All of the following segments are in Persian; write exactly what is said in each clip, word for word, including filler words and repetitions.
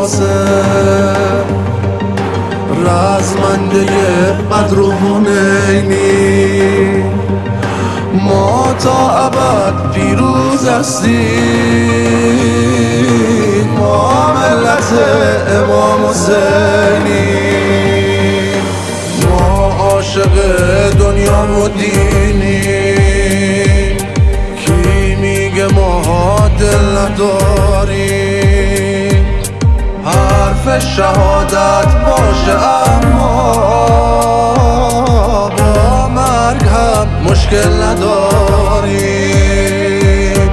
قاسم، رزمنده بدر و حنینی، ما تا ابد پیروز هستیم، ما ملت امام حسینیم، ما عاشق دنیا و دینیم، کی میگه ما دل نداریم، حرف شهادت باشه اما با مرگ هم مشکل نداریم،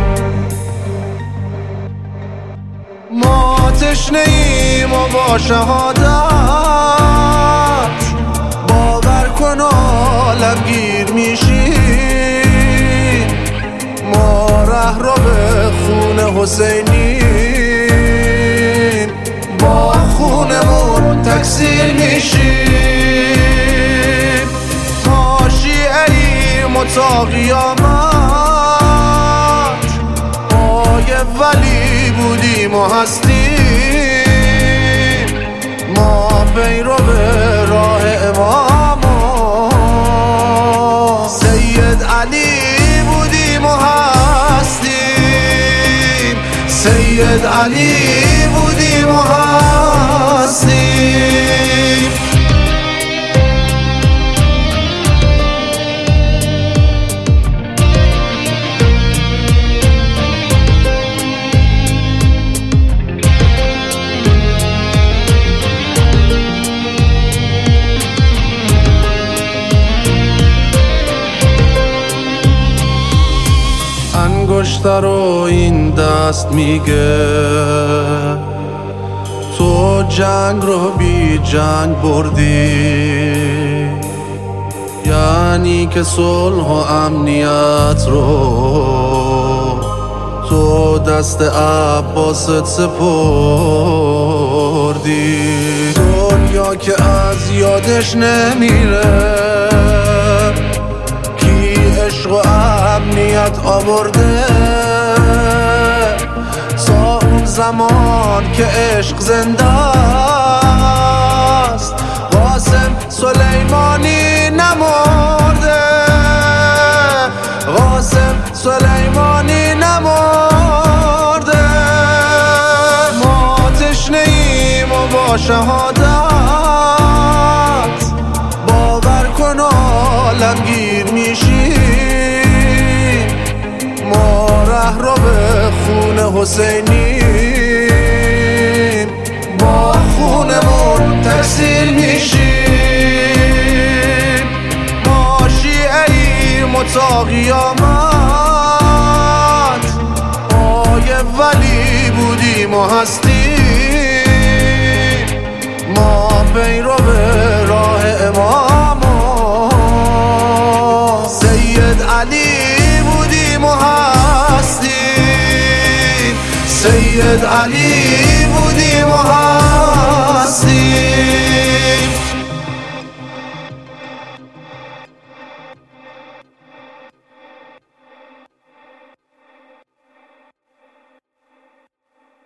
ما تشنه ایم و با شهادت باور کن عالمگیر میشیم، ما ره رو به خون حسینیم، با خونمون تکثیر میشیم، ما شیعه ایم و تا قیامت پای ولی بودیم و هستیم، ما پیرو به راه امام سید علی بودیم و هستیم، سید علی بودیم و هستیم. انگشتر رو این دست میگه تو جنگ رو بی جنگ بردی، یعنی که صلح و امنیت رو تو دست عباست سپردی، دنیا که از یادش نمیره عشق و امنیت آورده، تا اون زمان که عشق زنده است قاسم سلیمانی نمرده، قاسم سلیمانی نمرده، ما تشنه ایم و با شهادت باور کن عالمگیر میشیم، ما ره رو به خون حسینیم، با خونمون تکثیر میشیم، ما شیعه ایم و تا قیامت پای ولی بودیم و هستیم، ما پیرو به راه امام سید علی بودیم و هستیم، سید علی